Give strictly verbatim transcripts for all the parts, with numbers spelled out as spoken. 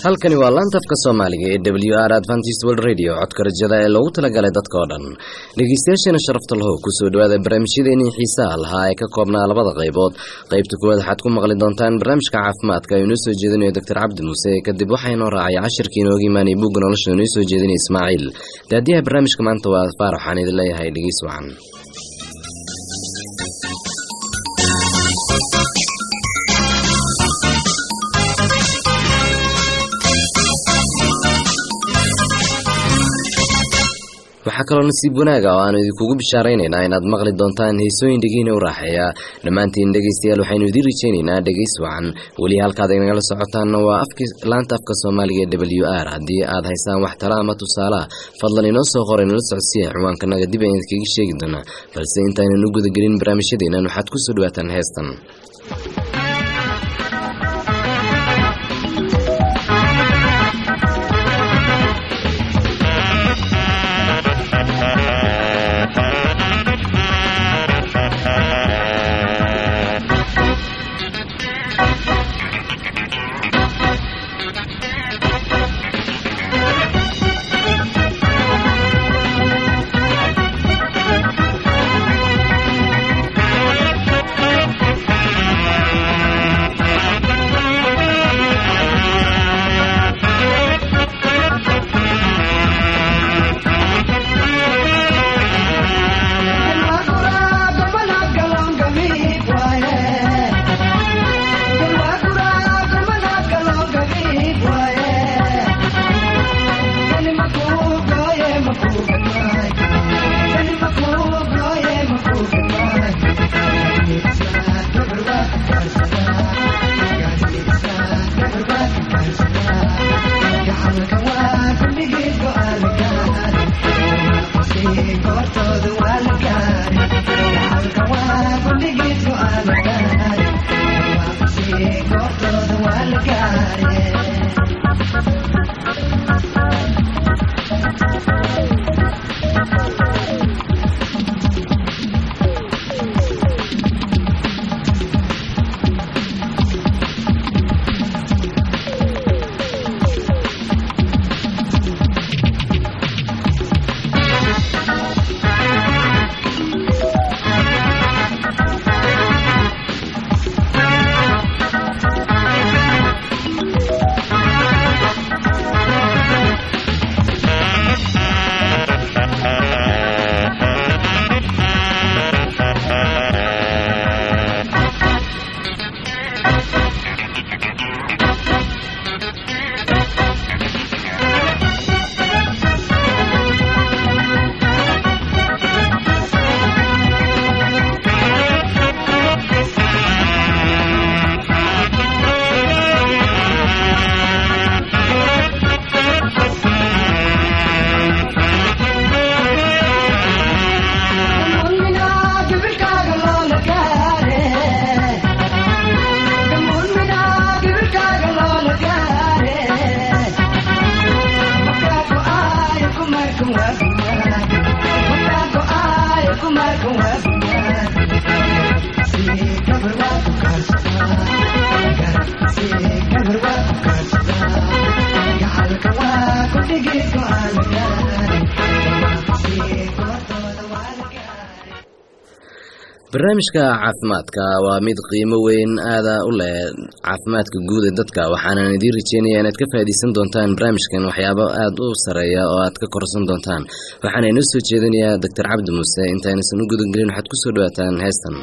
halkani waa laanta afka Soomaaliga ee W R Adventist World Radio codka rajada ee loogu talagalay dadka oo dhan. Dhageystayaasha sharafta leh ku soo dhawaada barnaamijyadeena xiisaha lahaa ee ka koobnaa labada qaybood. Qaybta koowaad waxaad ku maqli doontaan barnaamijka caafimaadka ee inoo soo jeedinayo Doctor Cabdi Muuse, kadib waxaynu raacay casharkii inooga imaanay buug nolosha inoo soo jeedinay Ismaaciil. Daadiyaha barnaamijka maanta waa Faarax, waxaan idin leeyahay dhageys wacan. waxaa kaloo nasiib wanaaga oo aanu idinkugu bishaaraynaynaa inaad maqli doontaan heesooyin dhegiina u raaxeeya. dhammaantiin dhegaystayaal waxaynu idiin rajaynaynaa dhegays wacan. weli halkaad inagala socotaanna waa afki laanta afka Soomaaliga ee W R. haddii aad haysaan wax tala ama tusaalaha, fadlan inoo soo qor inala socodsiiya ciwaankanaga dib ayaan idinkaga sheegi doonaa. balse intaynan u gudagelin barnaamijyadeennan waxaad ku soo dhawaataan heestan. barnaamijka caafimaadka waa mid qiimo weyn aada u leh caafimaadka guud ee dadka, waxaanan idiin rajeynayaa inaad ka faa'iidaysan doontaan barnaamijkan waxyaabo aad u sareeya oo aad ka korsan doontaan. waxaana inoo soo jeedinayaa Doctor Cabdi Muuse. intaynaysan u gudagelin waxaad ku soo dhawaataan heestan.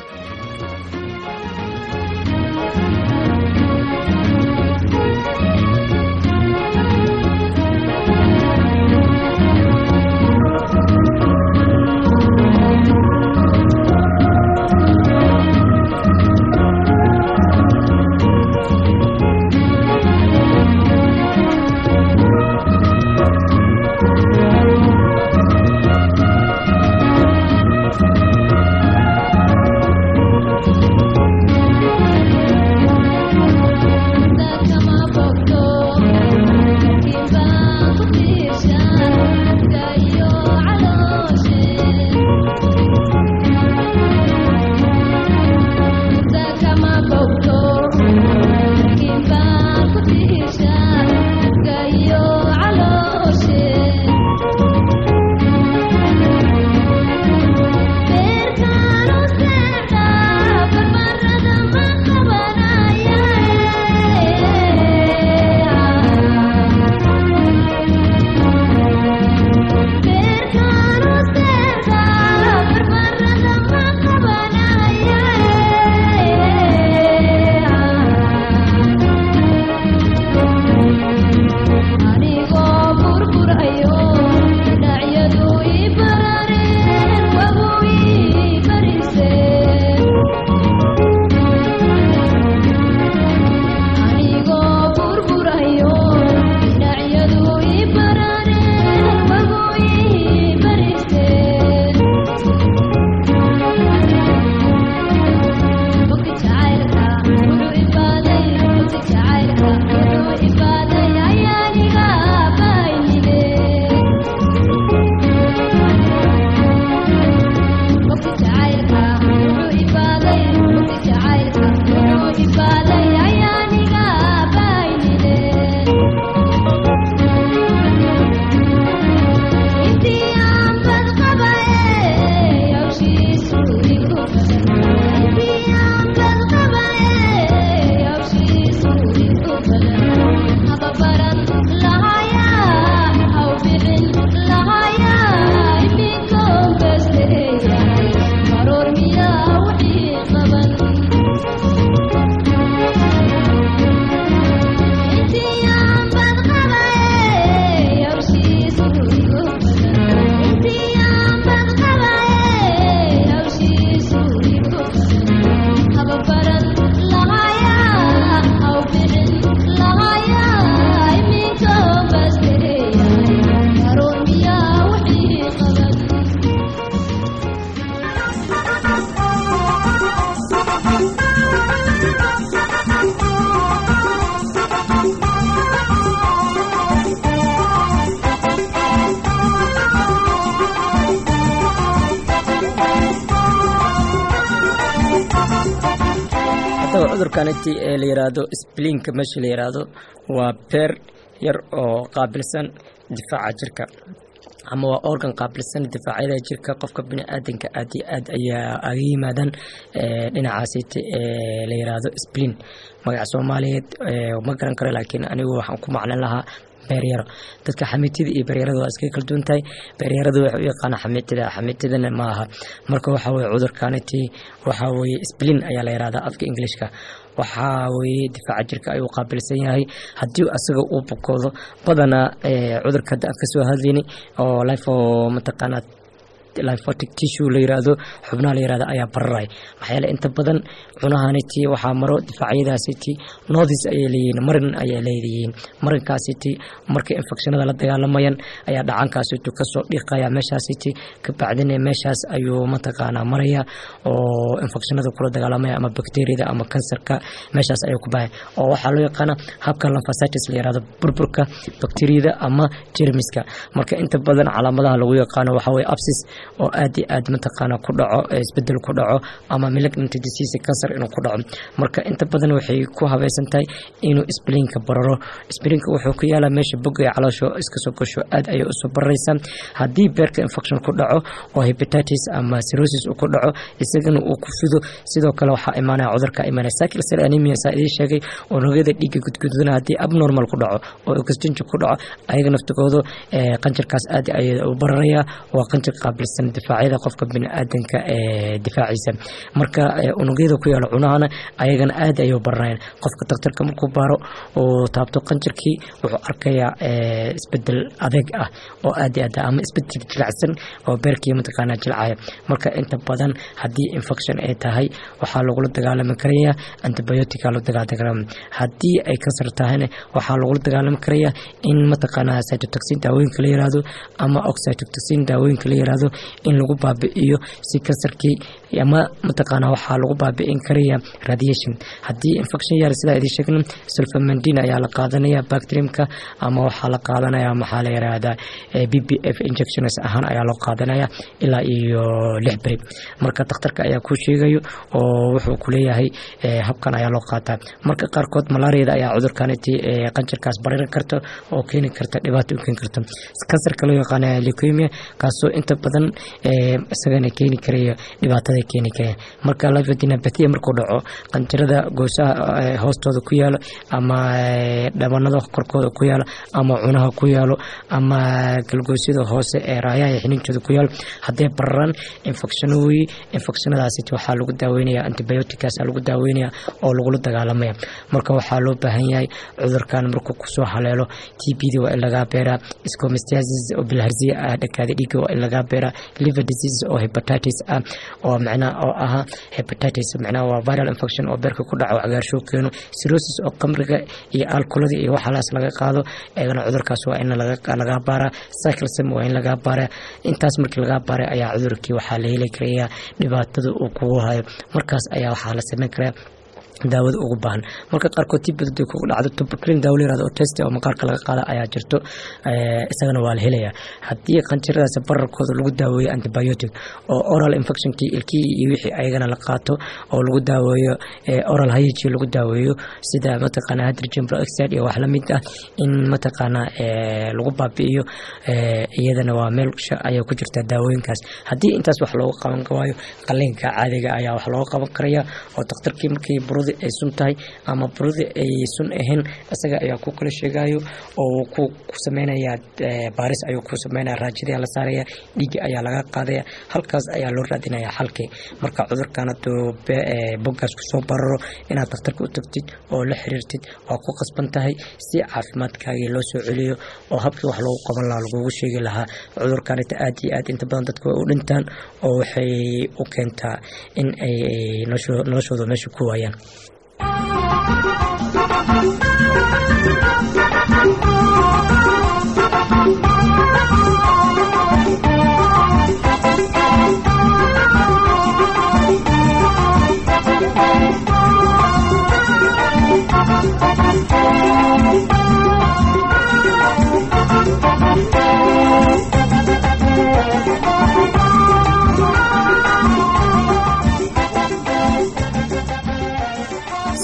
cudurkaniti ee la yiraahdo splinka meesha la yiraahdo waa beer yar oo qaabilsan difaaca jirka ama waa organ qaabilsan difaacyada jirka qofka bini'aadanka aad iyo aad ayaa aga yimaadaan dhinacaasi ee la yiraahdo splin magaca Soomaaliyeed ma garan karo laakiin anigu waxaan ku macnan lahaa beeryaro dadka xamiitida iyo beeryarada waa iska kala duwan tahay beeryarada waxa uu yaqaan xamiitida xamiitidana ma aha marka waxa way cudurkaniti waxa way splin ayaa la yiraahdaa afka Ingiriiska waxa way difaaca jirka ayuu qaabilsan yahay hadii asaga uu bukoodo badana cudurka afka soo hadlayni oo life mataqaanad lymphatic tissue la yiraahdo xubnaha la yiraahdo ayaa bararay maxay la inta badan cunahaniti waxa maro difaacyadaasiti noodis ay leeyihiin marin ay leeyihiin marinkaasiti markay infectionada la dagaalamayaan ayaa dhacankaasiti ka soo dhiqaya meeshaasiti ka bacdina meeshaas ayuu mataqaana maraya oo infectionada kula dagaalamaya ama bacteria ama kansarka meeshaas ayuu ku baahay oo waxa loo yaqaan habka lymphocytes la yiraahdo burburka bacteria ama germiska marka inta badan calaamadaha lagu yaqaan waxa way abscess oo aad iyo aad mataqaana ku dhaco isbedel ku dhaco ama malignant disease cancer inuu ku dhaco marka inta badan waxay ku habaysan tahay inuu splinka bararo splinka wuxuu ku yaalaa meesha bogga caloosho iska soo gasho aad ayay u soo baraysan hadii beerka infection ku dhaco oo hepatitis ama cirrhosis uu ku dhaco isagana uu ku fido sidoo kale waxa imaanaya cudurka imaanaya sickle cell anemia saadii sheegay oo nugada dhiigga gudgudana hadii abnormal ku dhaco oo oxygen ku dhaco ayaga naftigooda qanjirkaas aad ayay u bararaya waa qanjir qaabilsan difaacyada qofka bini'aadanka ee difaaciisa marka unugyada ku yaala cunahana ayagana aad ay u barnayaan qofka daktarka markuu baaro oo taabto qanjirkii wuxuu arkayaa isbedel adeeg ah oo aad iyo aad ama isbedel jilicsan oo beerkii mataqaana jilcaya marka inta badan hadii infection ay tahay waxa lagu dagaalami karayaa antibiotic la dagaalami hadii ay kansar tahayna waxa lagu dagaalami karayaa in mataqaana cytotoxin daawooyinka la yiraahdo ama oxytocin daawooyinka la yiraahdo in lagu baabi'iyo si kansarkii ama mataqaana waxa lagu baabi'in karayaa radiation hadii infection yar sida ay sheegeen sulfamandina ayaa la qaadanaya bacteriumka ama waxa la qaadanaya maxaa la yiraahdaa B B F injections ahaan ayaa loo qaadanaya ilaa iyo lix bari marka dhakhtarka ayaa ku sheegayo oo wuxuu ku leeyahay habkan ayaa loo qaataa marka qaarkood malaariyada ayaa cudurkaniti qanjirkaas bareerin karto oo keeni karta dhibaato u keeni karta kansarka loo yaqaan leukemia kaasoo inta badan isagana keeni karayo dhibaatada keeni kara marka lymphadenopathia markuu dhaco qanjirada goosaha hoostooda ku yaalo ama dhabanada korkooda ku yaalo ama cunaha ku yaalo ama galgoosida hoose ee raayaha xiniinjooda ku yaalo hadee bararaan infection weey infectionadaasi waxa lagu daaweynaya antibiotics lagu daaweynaya oo lagu dagaalamaya marka waxa loo baahan yahay cudurkan markuu ku soo haleelo T B da waa in laga beeraa schistosomiasis oo bilharzia ah dhakaada dhiigga waa in laga beeraa liver disease oo hepatitis ah oo macna oo aha hepatitis macna waa viral infection oo beerka ku dhaco cagaarshow keeno cirrhosis oo qamriga iyo alcoholada iyo waxaas laga qaado eegana cudurkaas waa in laga laga baara cycle cell waa in laga baara intaas markii laga baara ayaa cudurkii waxa la heli karayaa dhibaatada uu ku hayo markaas ayaa waxa la sameyn karaa daawada ugu baahan marka qaarkood tibada ku dhacdo tuberculin daawo leeyahay oo test oo maqaarka laga qaada ayaa jirto ee isagana waa la helayaa hadii qanjiradaas bararkooda lagu daaweeyo antibiotic oo oral infection ki ilkii iyo wixii ayagana la qaato oo lagu daaweeyo oral hygiene lagu daaweeyo sida mataqaana hydrogen peroxide iyo wax la mid ah in mataqaana ee lagu baabi'iyo ee iyadana waa meel ayaa ku jirta daawooyinkaas hadii intaas wax looga qaban waayo qalliinka caadiga ayaa wax looga qaban karayaa oo dhakhtarkii markii ay sun tahay ama burudi ay sun ahayn asaga ayaa ku kala sheegayo oo ku sameynaya baaris ayuu ku sameynaya raajida la saaraya dhiig ayaa laga qaadaya halkaas ayaa loo raadinaya xalkii marka cudurkan uu bogas ku soo bararo inaad dhakhtarka u tagtid oo la xiriirtid waa ku qasban tahay si caafimaadkaaga loo soo celiyo oo habkii wax loogu qaban lahaa lagu sheegi lahaa cudurkan aad iyo aad inta badan dadku u dhintaan oo waxay u keentaa in ay noloshooda meesha ku waayaan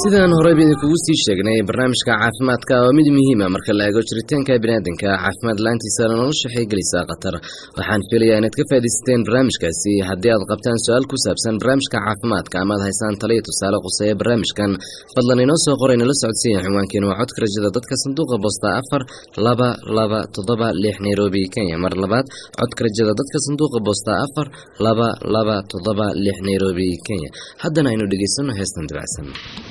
sidaan horey baan kugu sii sheegnay barnaamijka caafimaadka waa mid muhiim ah marka la eego jiritaanka bini'aadanka caafimaad la'aantiisa nolosha waxay gelaysaa khatar waxaan filayaa inaad ka faa'iidaysateen barnaamijkaasi haddii aad qabtaan su-aal ku saabsan barnaamijka caafimaadka ama aad haysaan talo iyo tusaale quseeya barnaamijkan fadlan inoo soo qoray nala socodsiiya cinwaankeena waa codka rajada dadka sanduuqa bosta afar laba laba toddoba lix Nairobi Kenya mar labaad codka rajada dadka sanduuqa bosta afar laba laba toddoba lix Nairobi Kenya haddana aynu dhegaysano heestan dabacsan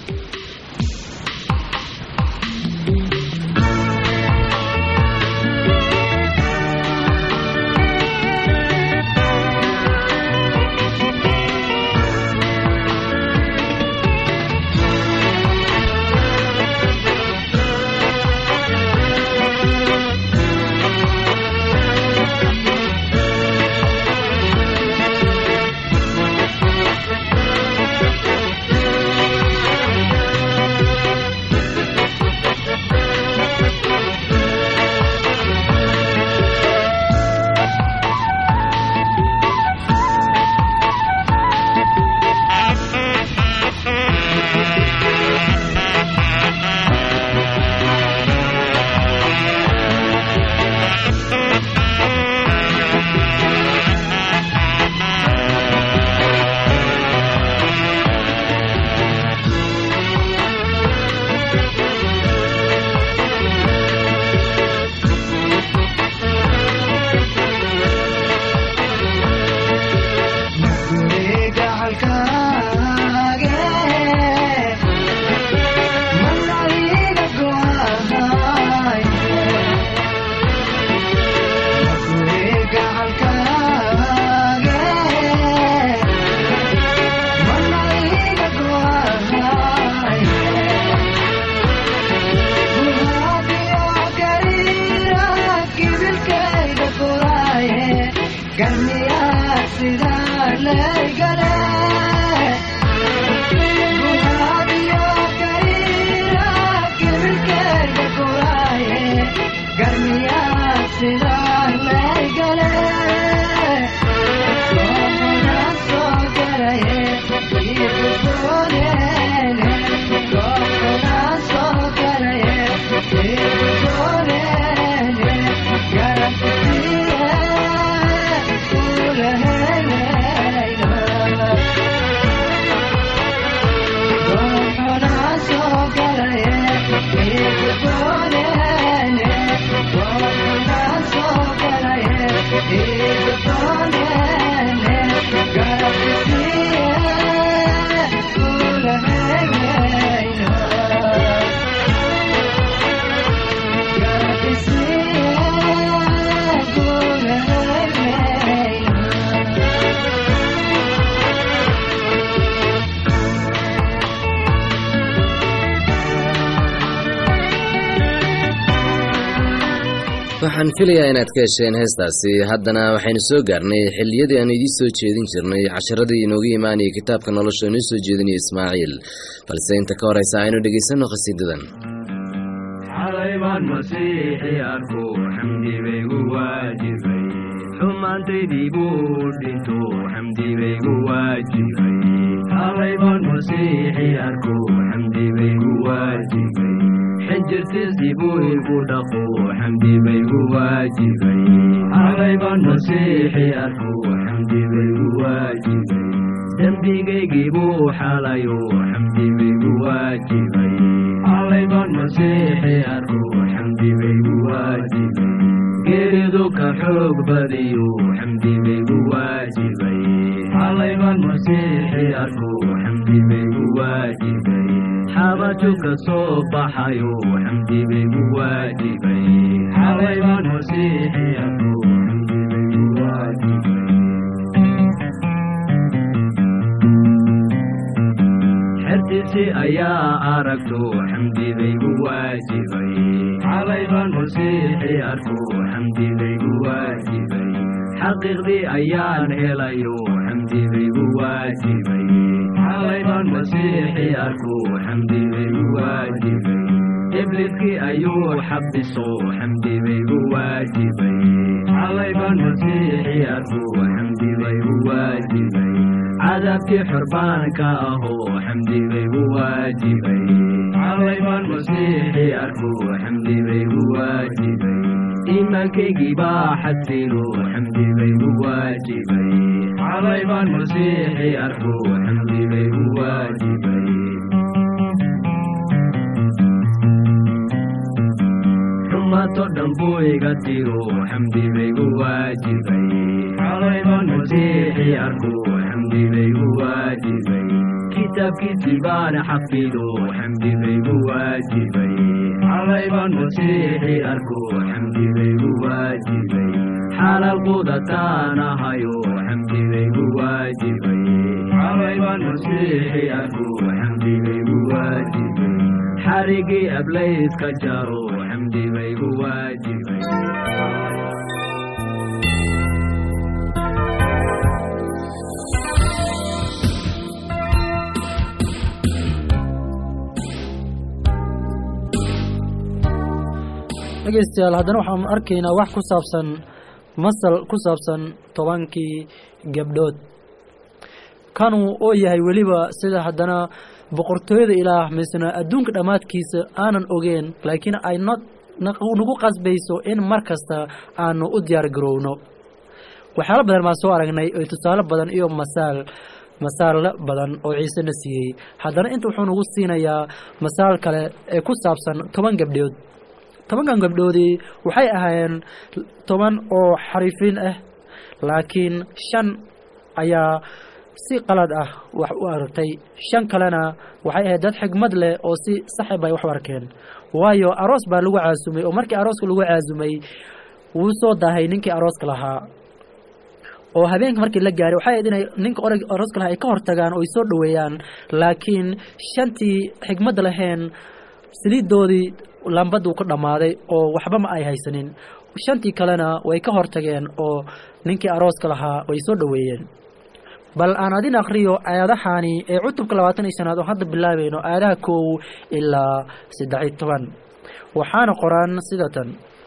waxaan filayaa inaad ka hesheen heestaasi haddana waxaynu soo gaarnay xilliyadii aan idiin soo jeedin jirnay casharadii inoogu imaanayay kitaabka nolosha inoo soo jeedinaya Ismaaciil balse inta ka horeysa aynu dhegaysano qasiidadan xalayban masiixi arko xamdi baygu waajibay xumaantaydii buu dhinto xamdi baygu waajibay xalayban masiixi arko xamdi baygu waajibay xinjirtiisii buu igu dhaqo xamdi baygu waajibay xalayban masiixi arko xamdi baygu waajibay dembigaygii buu xalayo xamdi baygu waajibay xalayban masiixi arko xamdi baygu waajibay geeridu ka xoog badiyo xamdi baygu waajibay xalayban masiixi arko xamdi baygu waajibay xabatu ka soo baxayo xamdi baygu waajibay xalayban masiixi arko xamdi baygu waajibay xertiisii ayaa aragto xamdi baygu waajibay xalayban masiixi arko xamdi baygu waajibay xaqiiqdii ayaan helayo xamdi baygu waajibay xalayban masiixi arko xamdi baygu waajibay ibliskii ayuu xabiso xamdi baygu waajibay xalayban masiixi arko xamdi baygu waajibay عذابك حربانك أهو حمدي بيبو واجبي عليبا مسيحي أركو حمدي بيبو واجبي إيمانك جيبا حسينو حمدي بيبو واجبي عليبا مسيحي أركو حمدي بيبو واجبي حماتو دنبوي قتيرو حمدي بيبو واجبي عليبا مسيحي أركو حمدي بيبو واجبي كتاب كتبان حفيدو حمدي بيبو واجبي عليبا مسيحي أركو حمدي بيبو واجبي حال القودتانا هايو حمدي بيبو واجبي عليبا مسيحي أركو حمدي بيبو واجبي حريقي أبليس كجارو حمدي بيبو واجبي dhegeystayaal haddana waxaan arkaynaa wax ku saabsan masal ku saabsan tobankii gabdhood kanuu oo yahay weliba sida haddana boqortooyada ilaah misna adduunka dhammaadkiisa aanan ogeen laakiin ay nagu qasbayso in mar kasta aanu u diyaar garowno waxyaalo badan baan soo aragnay oo tusaale badan iyo masaal masaal badan oo ciisena siiyey haddana inta wuxuu nagu siinayaa masaal kale ee ku saabsan toban gabdhood tobankan gabdhoodii waxay ahaayeen toban oo xariifiin ah laakiin shan ayaa si qalad ah wax u aragtay shan kalena waxay ahayd dad xigmad leh oo si saxib ay wax u arkeen waayo aroos baa lagu caasumay oo markii arooska lagu caasumay wuu soo daahay ninkii arooska lahaa oo habeenka markii la gaaray waxay ahayd inay ninka arooska lahaa ay ka hortagaan oo ay soo dhoweeyaan laakiin shantii xigmad lahayn saliidoodii lambaduu ka dhammaaday oo waxba ma ay haysanin shantii kalena way ka hortageen oo ninkii arooska lahaa way soo dhoweeyeen bal aan adin akhriyo aayadahaani ee cutubka labaatan iyo shanaad oo hadda bilaabayno aayadaha kow ilaa saddex iyo toban waxaana qoran sida tan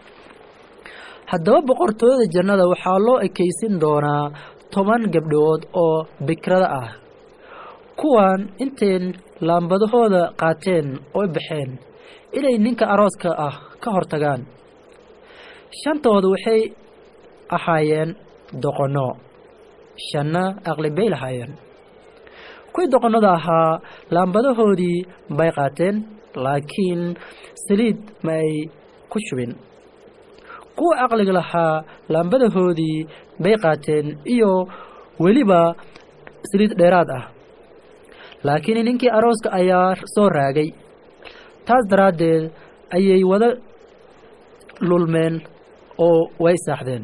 haddaba boqortooyada jannada waxaa loo ekaysin doonaa toban gabdhood oo bikrada ah kuwan inteen laambadahooda qaateen oo baxeen inay ninka arooska ah ka hortagaan shantooda waxay ahaayeen doqono shanna aqli bay lahaayeen kuwii doqonnada ahaa laambadahoodii bay qaateen laakiin saliid ma ay ku shubin kuwa aqliga lahaa laambadahoodii bay qaateen iyo weliba saliid dheeraad ah laakiin ninkii arooska ayaa soo raagay taas daraaddeed ayay wada lulmeen oo way saaxdeen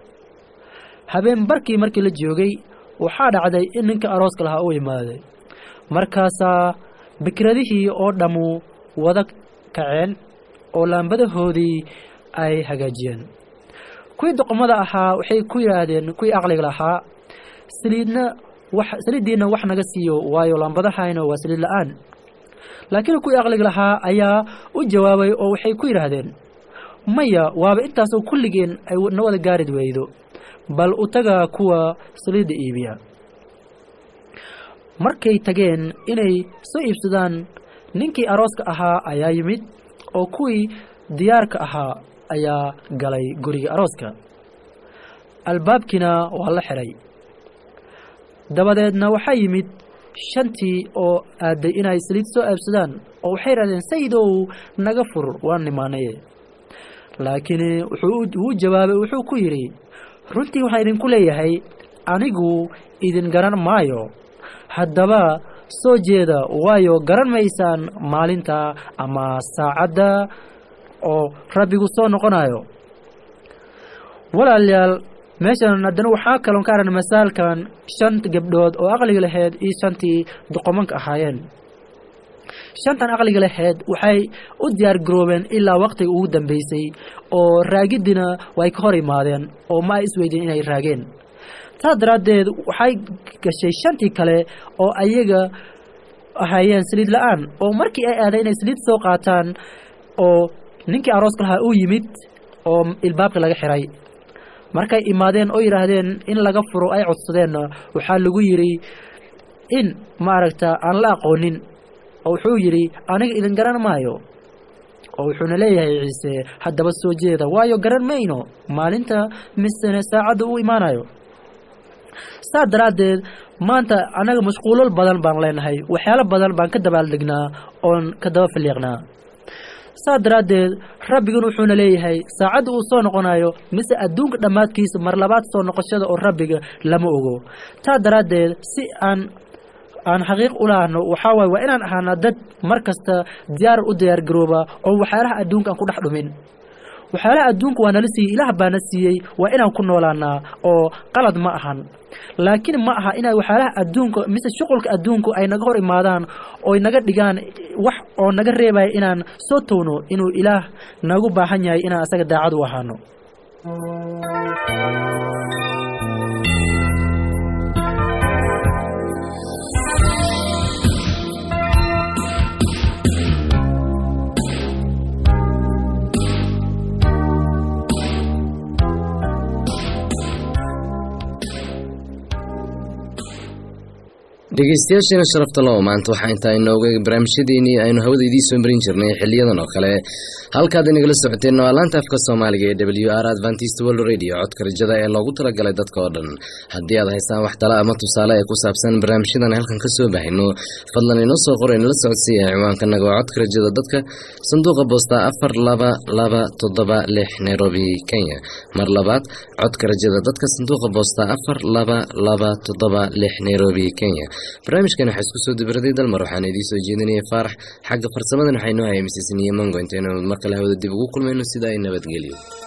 habeen barkii markii la joogay waxaa dhacday in ninka arooska lahaa u imaaday markaasaa bikradihii oo dhammu wada kaceen oo laambadahoodii ay hagaajiyeen kuwii doqomada ahaa waxay ku yidhaahdeen kuwii aqliga lahaa saliidna wax saliiddiina wax naga siiyo waayo laambadahayna waa saliid la-aan laakiin kuwii aqliga lahaa ayaa u jawaabay oo waxay ku yidhaahdeen maya waaba intaasoo kulligeen ay na wada gaarid weydo bal u tagaa kuwa saliidda iibiya markay tageen inay soo iibsadaan ninkii arooska ahaa ayaa yimid oo kuwii diyaarka ahaa ayaa galay guriga arooska albaabkiina waa la xiray dabadeedna waxaa yimid shantii oo aaday inay saliid soo iibsadaan oo waxay yidhahdeen sayidow naga fur waan nimaanaye laakiin wuxuu u jawaabay wuxuu ku yidhi runtii waxaan idinku leeyahay anigu idin garan maayo haddaba soo jeeda waayo garan maysaan maalinta ama saacadda oo rabbigu soo noqonayo walaalayaal meeshan haddana waxaa kaloon ka aragna masaalkan shanta gabdhood oo aqliga lahayd iyo shantii doqomanka ahaayeen shantan aqliga lahayd waxay u diyaar garoobeen ilaa waqtiga ugu dambeysay oo raagiddina way ka hor imaadeen oo ma ay isweydiin inay raageen taas daraaddeed waxay gashay shantii kale oo ayaga ahaayeen saliid la-aan oo markii ay aadeen inay saliid soo qaataan oo ninkii arooska lahaa uu yimid oo ilbaabka laga xiray markay imaadeen oo yidhaahdeen in laga furo ay codsadeenna waxaa lagu yidhi in maaragta aan la aqoonin oo wuxuu yidhi aniga idin garan maayo oo wuxuuna leeyahay ciise haddaba soo jeeda waayo garan mayno maalinta misene saacadda u imaanayo saa daraaddeed maanta annaga mashquulal badan baan leenahay waxyaalo badan baan ka dabaaldegnaa oon ka daba filiiqnaa saa daraaddeed rabbigan wuxuuna leeyahay saacadda uu soo noqonayo mise adduunka dhammaadkiisa mar labaad soo noqoshada oo rabbiga lama ogo taa daraaddeed si aan aan xaqiiq u laahno waxaa waaye waa inaan ahaana dad mar kasta diyaar u diyaar garooba oo waxyaalaha adduunka aan ku dhex dhumin waxyaalaha adduunka waa nala siiyey ilaah baana siiyey waa inaan ku noolaanaa oo qalad ma ahan laakiin ma aha inay waxyaalaha adduunka mise shuqulka adduunku ay naga hor imaadaan oo naga dhigaan wax oo naga reebaya inaan soo towno inuu ilaah nagu baahan yahay inaan asaga daacad u ahaano dhegeystayaasheena sharafta loo maanta waxaa intaa inooga barnaamijyadeennii aynu hawada idiin soo marin jirnay xiliyadan oo kale halkaad inagala socoteen waa laanta afka soomaaliga ee w r adventist world radio codka rajada ee loogu talagalay dadka oo dhan haddii aad haystaan wax tala ama tusaale ee ku saabsan barnaamijyadan halkan ka soo bahayno fadlan inoo soo qor inala socodsiiya ciwaankanaga waa codka rajada dadka sanduuqa boosta afar laba laba toddoba lix nairobi kenya mar labaad codka rajada dadka sanduuqa boosta afar laba laba toddoba lix nairobi kenya barnaamijkan waxaa isku soo dibiraday dalmar waxaana idiin soo jeedinaya faarax xagga farsamadan waxay noo hayay misisniyo mongo intaynu mar kale hawada dib ugu kulmayno sida ay nabadgelyo